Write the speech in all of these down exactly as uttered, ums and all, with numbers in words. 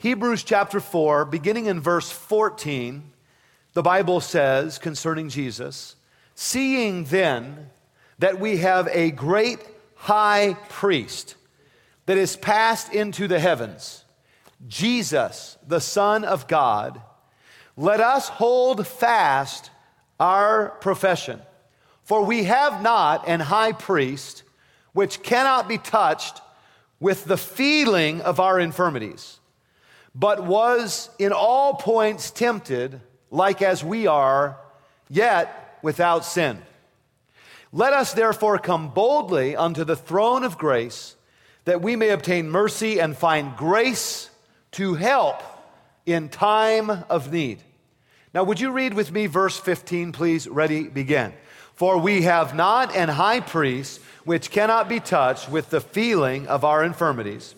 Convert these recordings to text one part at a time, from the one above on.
Hebrews chapter four, beginning in verse fourteen, the Bible says concerning Jesus, "Seeing then that we have a great high priest that is passed into the heavens, Jesus, the Son of God, let us hold fast our profession. For we have not an high priest which cannot be touched with the feeling of our infirmities, but was in all points tempted like as we are, yet without sin. Let us therefore come boldly unto the throne of grace, that we may obtain mercy and find grace to help in time of need." Now, would you read with me verse fifteen, please? Ready, begin. "For we have not an high priest which cannot be touched with the feeling of our infirmities."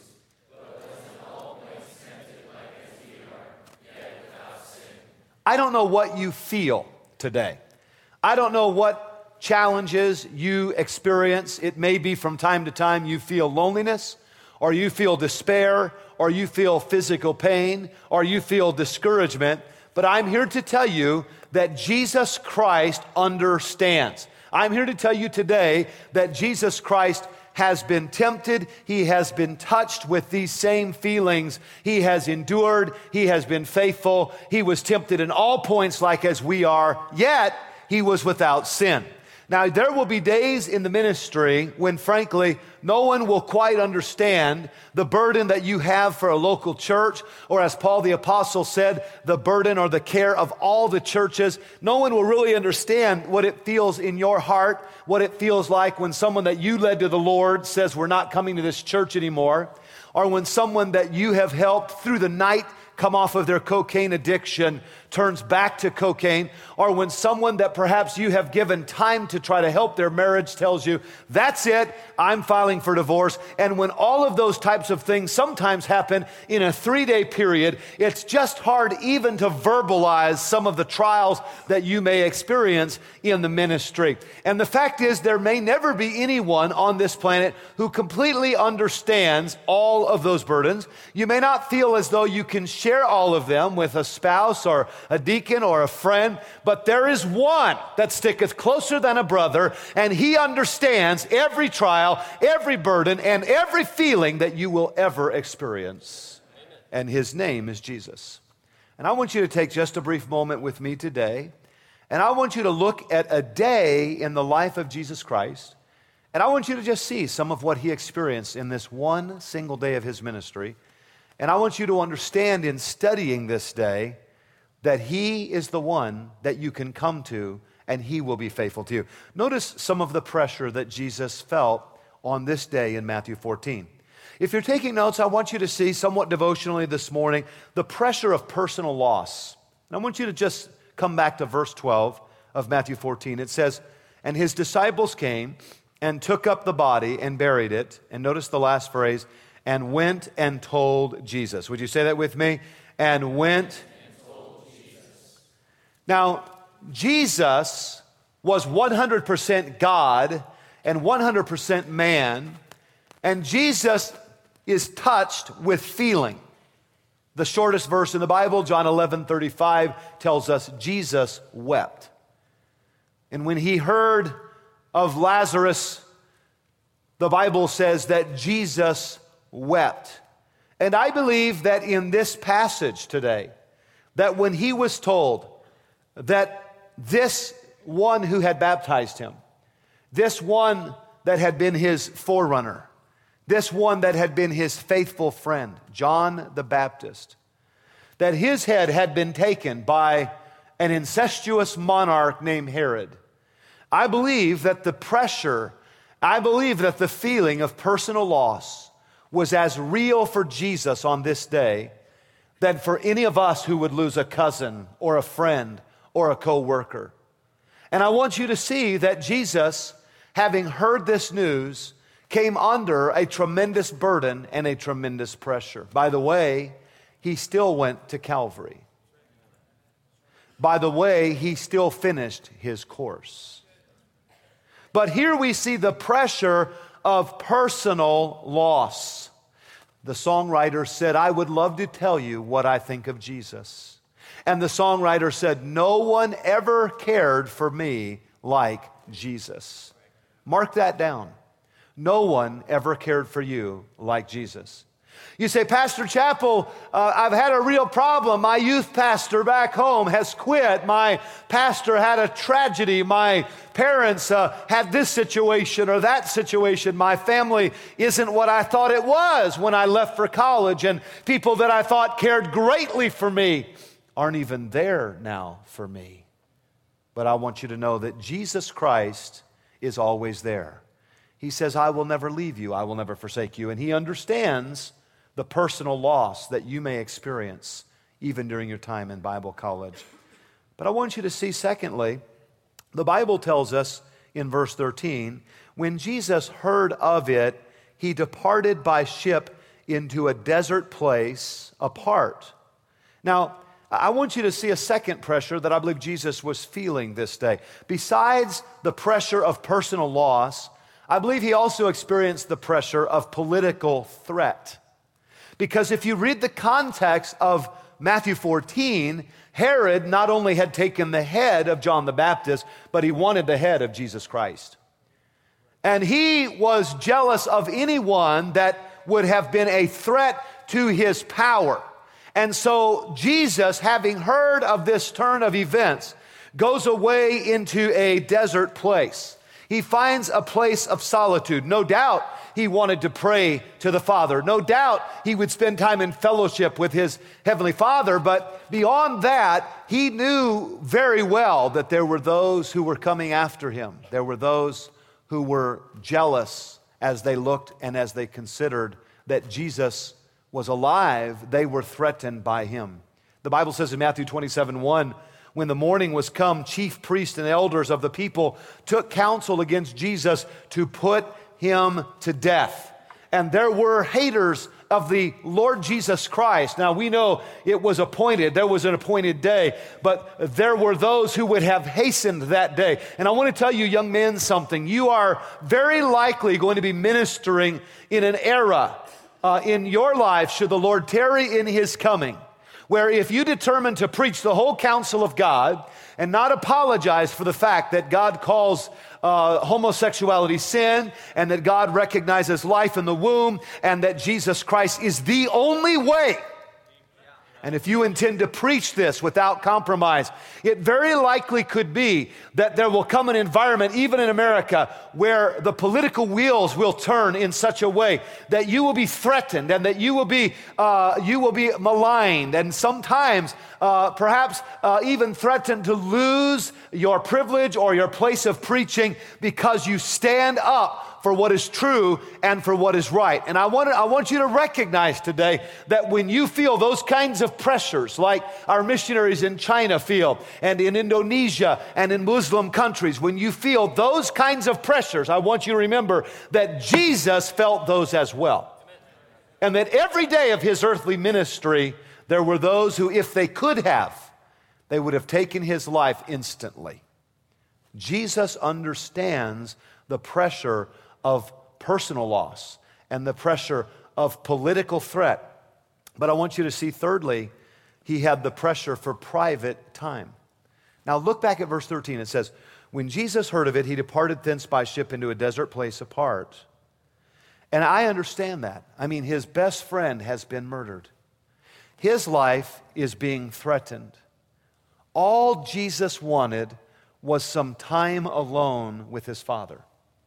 I don't know what you feel today. I don't know what challenges you experience. It may be from time to time you feel loneliness, or you feel despair, or you feel physical pain, or you feel discouragement. But I'm here to tell you that Jesus Christ understands. I'm here to tell you today that Jesus Christ has been tempted. He has been touched with these same feelings. He has endured. He has been faithful. He was tempted in all points like as we are, yet he was without sin. Now, there will be days in the ministry when, frankly, no one will quite understand the burden that you have for a local church, or as Paul the Apostle said, the burden or the care of all the churches. No one will really understand what it feels in your heart, what it feels like when someone that you led to the Lord says, "We're not coming to this church anymore," or when someone that you have helped through the night come off of their cocaine addiction turns back to cocaine, or when someone that perhaps you have given time to try to help their marriage tells you, "That's it, I'm filing for divorce." And when all of those types of things sometimes happen in a three-day period, it's just hard even to verbalize some of the trials that you may experience in the ministry. And the fact is, there may never be anyone on this planet who completely understands all of those burdens. You may not feel as though you can share all of them with a spouse or a deacon or a friend, but there is one that sticketh closer than a brother, and he understands every trial, every burden, and every feeling that you will ever experience. Amen. And his name is Jesus. And I want you to take just a brief moment with me today, and I want you to look at a day in the life of Jesus Christ, and I want you to just see some of what he experienced in this one single day of his ministry. And I want you to understand in studying this day that he is the one that you can come to, and he will be faithful to you. Notice some of the pressure that Jesus felt on this day in Matthew fourteen. If you're taking notes, I want you to see somewhat devotionally this morning the pressure of personal loss. And I want you to just come back to verse twelve of Matthew fourteen. It says, "And his disciples came and took up the body and buried it." And notice the last phrase, "and went and told Jesus." Would you say that with me? And went and told Jesus. Now, Jesus was one hundred percent God and one hundred percent man, and Jesus is touched with feeling. The shortest verse in the Bible, John eleven thirty-five, tells us Jesus wept. And when he heard of Lazarus, the Bible says that Jesus wept. And I believe that in this passage today, that when he was told that this one who had baptized him, this one that had been his forerunner, this one that had been his faithful friend, John the Baptist, that his head had been taken by an incestuous monarch named Herod, I believe that the pressure, I believe that the feeling of personal loss was as real for Jesus on this day than for any of us who would lose a cousin or a friend or a co-worker. And I want you to see that Jesus, having heard this news, came under a tremendous burden and a tremendous pressure. By the way, he still went to Calvary. By the way, he still finished his course. But here we see the pressure of personal loss. the songwriter said, I would love to tell you what I think of Jesus. And the songwriter said, no one ever cared for me like Jesus. Mark that down. No one ever cared for you like Jesus. You say, Pastor Chappell, uh, I've had a real problem. My youth pastor back home has quit. My pastor had a tragedy. My parents uh, had this situation or that situation. My family isn't what I thought it was when I left for college. And people that I thought cared greatly for me aren't even there now for me. But I want you to know that Jesus Christ is always there. He says, I will never leave you. I will never forsake you. And He understands the personal loss that you may experience even during your time in Bible college. But I want you to see, secondly, the Bible tells us in verse thirteen, when Jesus heard of it, He departed by ship into a desert place apart. Now, I want you to see a second pressure that I believe Jesus was feeling this day. Besides the pressure of personal loss, I believe He also experienced the pressure of political threat. Because if you read the context of Matthew fourteen, Herod not only had taken the head of John the Baptist, but he wanted the head of Jesus Christ. And he was jealous of anyone that would have been a threat to his power. And so Jesus, having heard of this turn of events, goes away into a desert place. He finds a place of solitude. No doubt he wanted to pray to the Father. No doubt he would spend time in fellowship with his Heavenly Father. But beyond that, he knew very well that there were those who were coming after him. There were those who were jealous as they looked and as they considered that Jesus was alive. They were threatened by him. The Bible says in Matthew twenty-seven one, when the morning was come, chief priests and elders of the people took counsel against Jesus to put him to death. And there were haters of the Lord Jesus Christ. Now we know it was appointed, there was an appointed day, but there were those who would have hastened that day. And I want to tell you, young men, something. You are very likely going to be ministering in an era uh, in your life, should the Lord tarry in his coming, where if you determine to preach the whole counsel of God and not apologize for the fact that God calls uh, homosexuality sin and that God recognizes life in the womb and that Jesus Christ is the only way, and if you intend to preach this without compromise, it very likely could be that there will come an environment, even in America, where the political wheels will turn in such a way that you will be threatened and that you will be uh, you will be maligned, and sometimes uh, perhaps uh, even threatened to lose your privilege or your place of preaching because you stand up for what is true and for what is right. And I want, to, I want you to recognize today that when you feel those kinds of pressures, like our missionaries in China feel, and in Indonesia and in Muslim countries, when you feel those kinds of pressures, I want you to remember that Jesus felt those as well. And that every day of his earthly ministry, there were those who, if they could have, they would have taken his life instantly. Jesus understands the pressure of personal loss and the pressure of political threat. But I want you to see, thirdly, he had the pressure for private time. Now look back at verse thirteen. It says, when Jesus heard of it, he departed thence by ship into a desert place apart. And I understand that. I mean, his best friend has been murdered. His life is being threatened. All Jesus wanted was some time alone with his Father.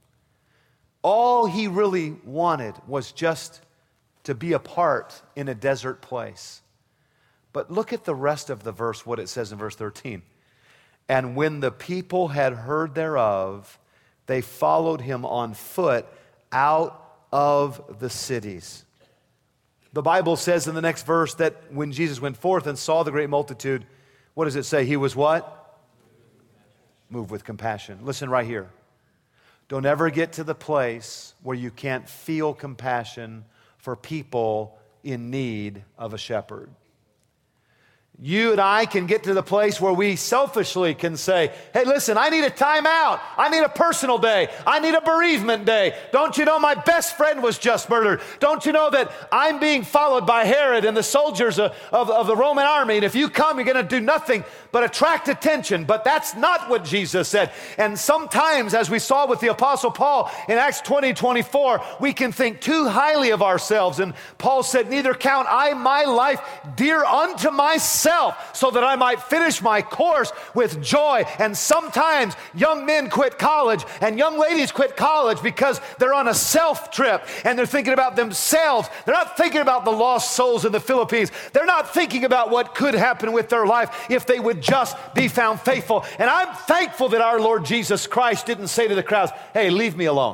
All he really wanted was just to be apart in a desert place. But look at the rest of the verse, what it says in verse thirteen. And when the people had heard thereof, they followed him on foot out of the cities. The Bible says in the next verse that when Jesus went forth and saw the great multitude, what does it say? He was what? Moved with compassion. Listen right here. Don't ever get to the place where you can't feel compassion for people in need of a shepherd. You and I can get to the place where we selfishly can say, hey, listen, I need a time out. I need a personal day. I need a bereavement day. Don't you know my best friend was just murdered? Don't you know that I'm being followed by Herod and the soldiers of, of, of the Roman army? And if you come, you're going to do nothing but attract attention. But that's not what Jesus said. And sometimes, as we saw with the Apostle Paul in Acts twenty, twenty-four, we can think too highly of ourselves. And Paul said, neither count I my life dear unto myself, so that I might finish my course with joy. And sometimes young men quit college and young ladies quit college because they're on a self trip and they're thinking about themselves. They're not thinking about the lost souls in the Philippines. They're not thinking about what could happen with their life if they would just be found faithful. And I'm thankful that our Lord Jesus Christ didn't say to the crowds, hey, leave me alone.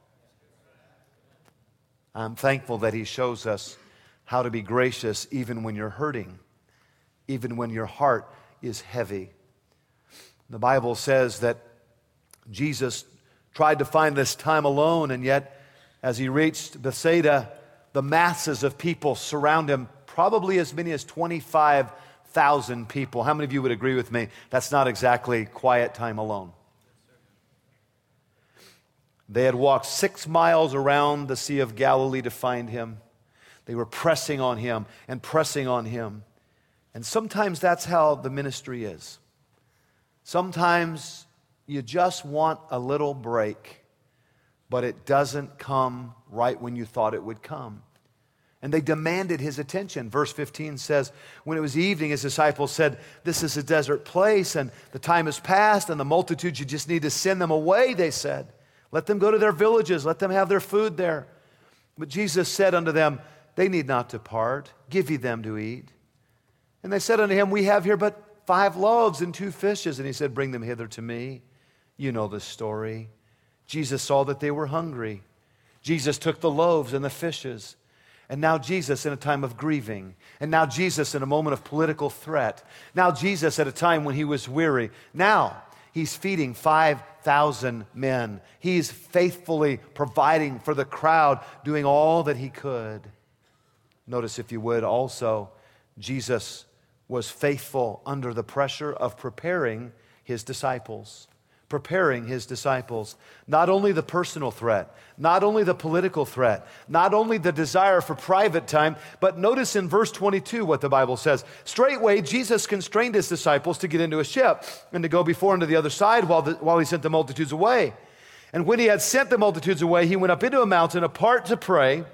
I'm thankful that he shows us how to be gracious even when you're hurting, even when your heart is heavy. The Bible says that Jesus tried to find this time alone, and yet as he reached Bethsaida, the masses of people surround him, probably as many as twenty-five thousand people. How many of you would agree with me? That's not exactly quiet time alone. They had walked six miles around the Sea of Galilee to find him. They were pressing on him and pressing on him. And sometimes that's how the ministry is. Sometimes you just want a little break, but it doesn't come right when you thought it would come. And they demanded his attention. Verse fifteen says, when it was evening, his disciples said, this is a desert place, and the time has passed, and the multitudes, you just need to send them away, they said. Let them go to their villages. Let them have their food there. But Jesus said unto them, they need not depart. Give ye them to eat. And they said unto him, we have here but five loaves and two fishes. And he said, bring them hither to me. You know the story. Jesus saw that they were hungry. Jesus took the loaves and the fishes. And now Jesus in a time of grieving. And now Jesus in a moment of political threat. Now Jesus at a time when he was weary. Now he's feeding five thousand men. He's faithfully providing for the crowd, doing all that he could. Notice, if you would, also, Jesus was faithful under the pressure of preparing his disciples. Preparing his disciples. Not only the personal threat, not only the political threat, not only the desire for private time, but notice in verse twenty-two what the Bible says. Straightway, Jesus constrained his disciples to get into a ship and to go before him to the other side while, the, while he sent the multitudes away. And when he had sent the multitudes away, he went up into a mountain apart to pray.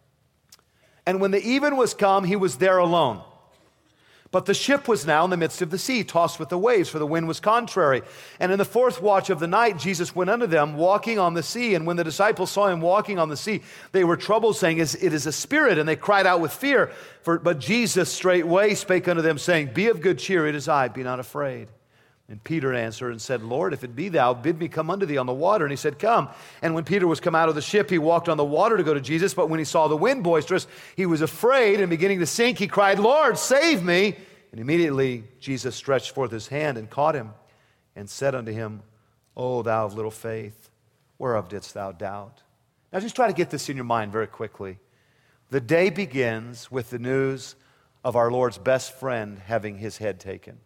And when the even was come, he was there alone. But the ship was now in the midst of the sea, tossed with the waves, for the wind was contrary. And in the fourth watch of the night, Jesus went unto them, walking on the sea. And when the disciples saw him walking on the sea, they were troubled, saying, it is a spirit. And they cried out with fear. For, but Jesus straightway spake unto them, saying, be of good cheer, it is I, be not afraid. And Peter answered and said, Lord, if it be thou, bid me come unto thee on the water. And he said, come. And when Peter was come out of the ship, he walked on the water to go to Jesus. But when he saw the wind boisterous, he was afraid, and beginning to sink, he cried, Lord, save me. And immediately Jesus stretched forth his hand and caught him and said unto him, O thou of little faith, whereof didst thou doubt? Now just try to get this in your mind very quickly. The day begins with the news of our Lord's best friend having his head taken.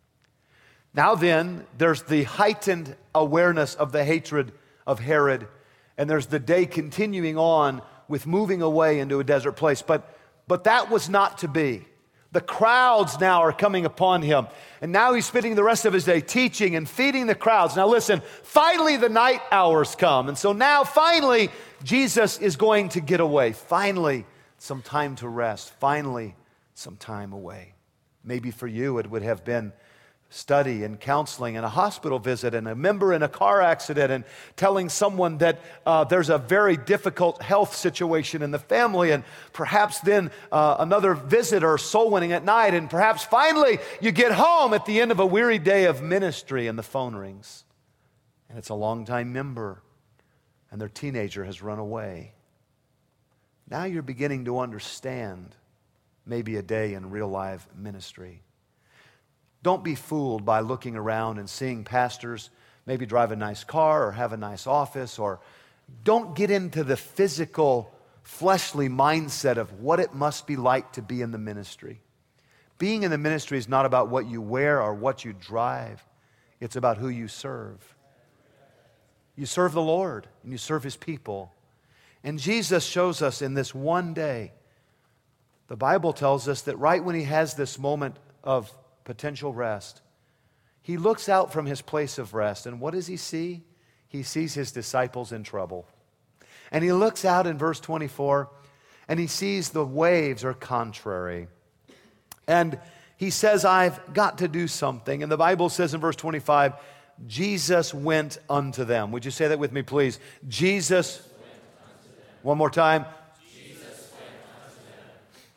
Now then, there's the heightened awareness of the hatred of Herod, and there's the day continuing on with moving away into a desert place. But, but that was not to be. The crowds now are coming upon him, and now he's spending the rest of his day teaching and feeding the crowds. Now listen, finally the night hours come, and so now finally Jesus is going to get away. Finally, some time to rest. Finally, some time away. Maybe for you it would have been study and counseling and a hospital visit and a member in a car accident and telling someone that uh, there's a very difficult health situation in the family, and perhaps then uh, another visit or soul winning at night, and perhaps finally you get home at the end of a weary day of ministry and the phone rings and it's a longtime member and their teenager has run away. Now you're beginning to understand maybe a day in real life ministry. Don't be fooled by looking around and seeing pastors maybe drive a nice car or have a nice office, or don't get into the physical, fleshly mindset of what it must be like to be in the ministry. Being in the ministry is not about what you wear or what you drive. It's about who you serve. You serve the Lord and you serve His people. And Jesus shows us in this one day, the Bible tells us that right when He has this moment of potential rest, He looks out from His place of rest, and what does He see? He sees His disciples in trouble. And He looks out in verse twenty-four, and He sees the waves are contrary. And He says, I've got to do something. And the Bible says in verse twenty-five, Jesus went unto them. Would you say that with me, please? Jesus, one more time. Jesus went unto them.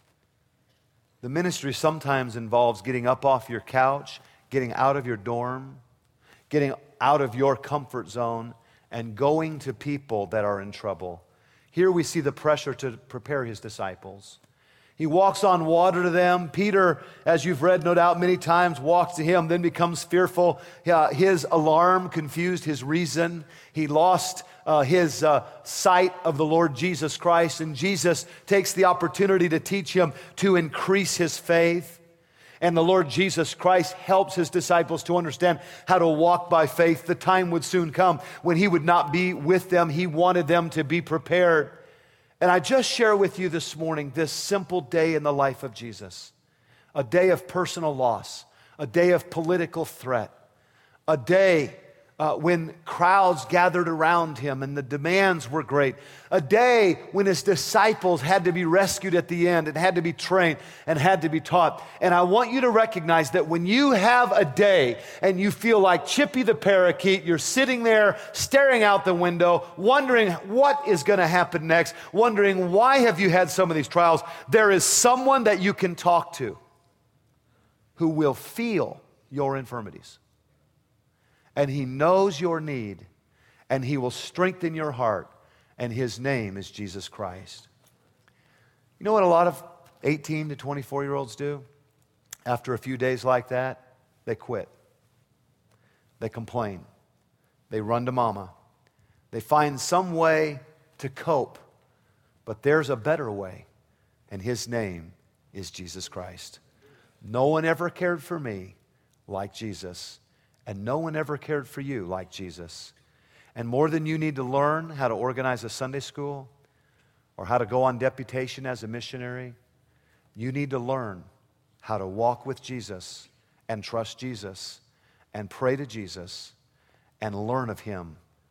The ministry sometimes involves getting up off your couch, getting out of your dorm, getting out of your comfort zone, and going to people that are in trouble. Here we see the pressure to prepare His disciples. He walks on water to them. Peter, as you've read no doubt many times, walks to Him, then becomes fearful. Uh, his alarm confused his reason. He lost uh, his uh, sight of the Lord Jesus Christ, and Jesus takes the opportunity to teach him to increase his faith. And the Lord Jesus Christ helps His disciples to understand how to walk by faith. The time would soon come when He would not be with them. He wanted them to be prepared. And I just share with you this morning this simple day in the life of Jesus. A day of personal loss, a day of political threat, a day uh, when crowds gathered around Him and the demands were great, a day when His disciples had to be rescued at the end and had to be trained and had to be taught. And I want you to recognize that when you have a day and you feel like Chippy the parakeet, you're sitting there staring out the window, wondering what is going to happen next, wondering why have you had some of these trials, there is someone that you can talk to who will feel your infirmities. And He knows your need, and He will strengthen your heart, and His name is Jesus Christ. You know what a lot of eighteen to twenty-four-year-olds do after a few days like that? They quit. They complain. They run to mama. They find some way to cope, but there's a better way, and His name is Jesus Christ. No one ever cared for me like Jesus. And no one ever cared for you like Jesus. And more than you need to learn how to organize a Sunday school or how to go on deputation as a missionary, you need to learn how to walk with Jesus and trust Jesus and pray to Jesus and learn of Him